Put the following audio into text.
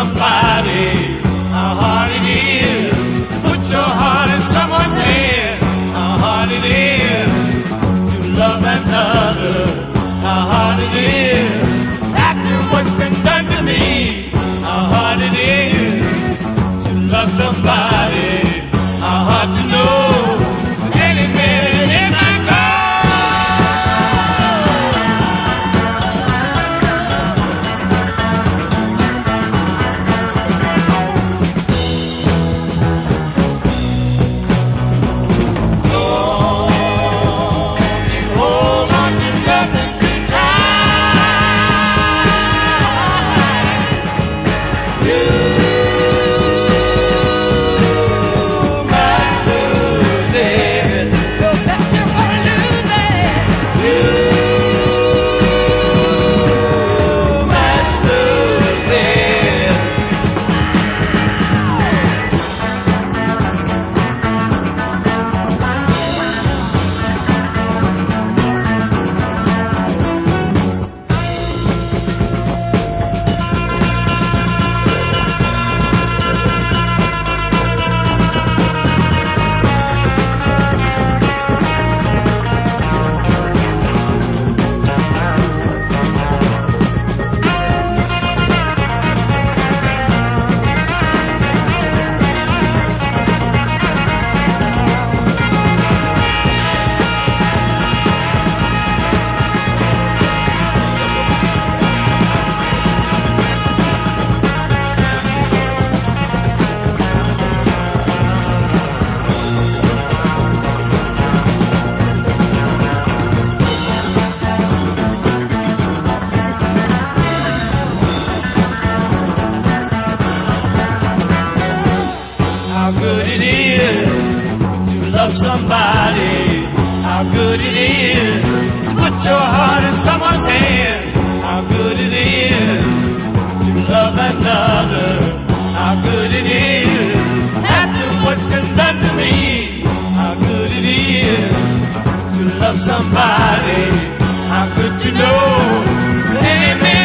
somebody, how hard it is to put your heart in someone's hand. How hard it is to love another. How hard it is after what's been done to me. How hard it is to love somebody. How hard to know any minute it might go. How good it is to love somebody. How good it is to put your heart in someone's hands. How good it is to love another. How good it is after what's been done to me. How good it is to love somebody. How good to know any man